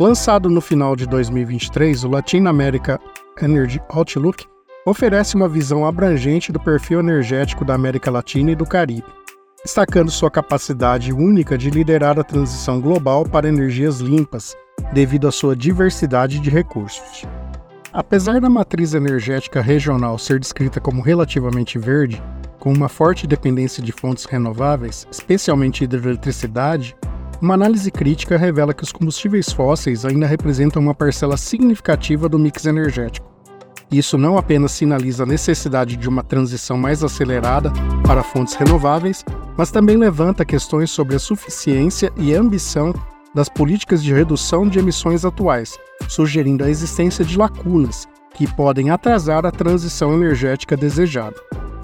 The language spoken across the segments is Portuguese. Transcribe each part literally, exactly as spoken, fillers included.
Lançado no final de dois mil e vinte e três, o Latin America Energy Outlook oferece uma visão abrangente do perfil energético da América Latina e do Caribe, destacando sua capacidade única de liderar a transição global para energias limpas, devido à sua diversidade de recursos. Apesar da matriz energética regional ser descrita como relativamente verde, com uma forte dependência de fontes renováveis, especialmente hidroeletricidade, uma análise crítica revela que os combustíveis fósseis ainda representam uma parcela significativa do mix energético. Isso não apenas sinaliza a necessidade de uma transição mais acelerada para fontes renováveis, mas também levanta questões sobre a suficiência e ambição das políticas de redução de emissões atuais, sugerindo a existência de lacunas que podem atrasar a transição energética desejada.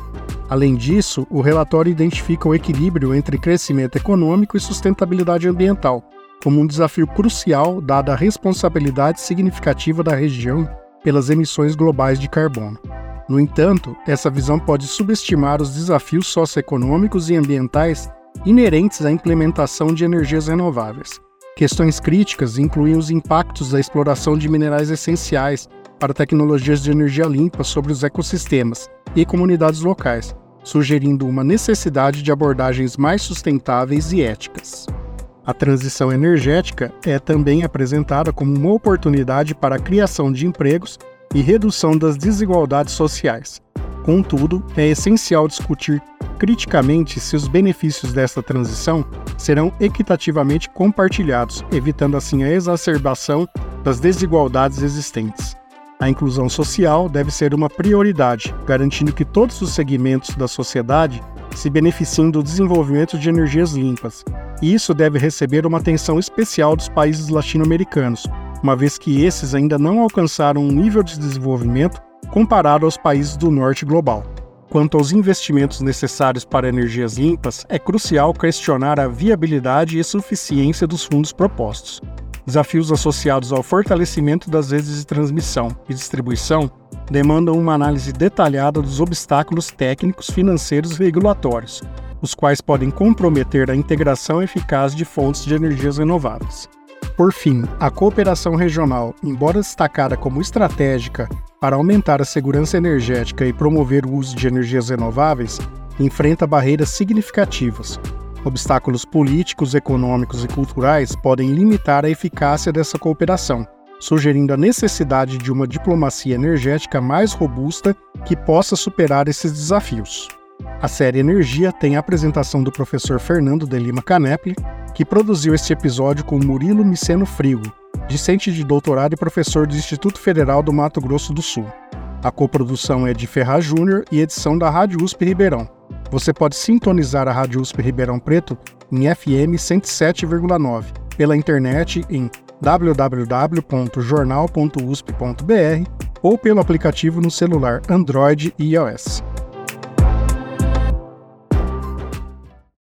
Além disso, o relatório identifica o equilíbrio entre crescimento econômico e sustentabilidade ambiental, como um desafio crucial dada a responsabilidade significativa da região pelas emissões globais de carbono. No entanto, essa visão pode subestimar os desafios socioeconômicos e ambientais inerentes à implementação de energias renováveis. Questões críticas incluem os impactos da exploração de minerais essenciais para tecnologias de energia limpa sobre os ecossistemas e comunidades locais, sugerindo uma necessidade de abordagens mais sustentáveis e éticas. A transição energética é também apresentada como uma oportunidade para a criação de empregos e redução das desigualdades sociais. Contudo, é essencial discutir criticamente se os benefícios desta transição serão equitativamente compartilhados, evitando assim a exacerbação das desigualdades existentes. A inclusão social deve ser uma prioridade, garantindo que todos os segmentos da sociedade se beneficiem do desenvolvimento de energias limpas, e isso deve receber uma atenção especial dos países latino-americanos, uma vez que esses ainda não alcançaram um nível de desenvolvimento comparado aos países do norte global. Quanto aos investimentos necessários para energias limpas, é crucial questionar a viabilidade e suficiência dos fundos propostos. Desafios associados ao fortalecimento das redes de transmissão e distribuição demandam uma análise detalhada dos obstáculos técnicos, financeiros e regulatórios, os quais podem comprometer a integração eficaz de fontes de energias renováveis. Por fim, a cooperação regional, embora destacada como estratégica para aumentar a segurança energética e promover o uso de energias renováveis, enfrenta barreiras significativas. Obstáculos políticos, econômicos e culturais podem limitar a eficácia dessa cooperação, sugerindo a necessidade de uma diplomacia energética mais robusta que possa superar esses desafios. A série Energia tem a apresentação do professor Fernando de Lima Canepli, que produziu este episódio com Murilo Miceno Frigo, discente de doutorado e professor do Instituto Federal do Mato Grosso do Sul. A coprodução é de Ferraz Júnior e edição da Rádio U S P Ribeirão. Você pode sintonizar a Rádio U S P Ribeirão Preto em F M cento e sete vírgula nove, pela internet em w w w ponto jornal ponto u s p ponto b r ou pelo aplicativo no celular Android e iOS.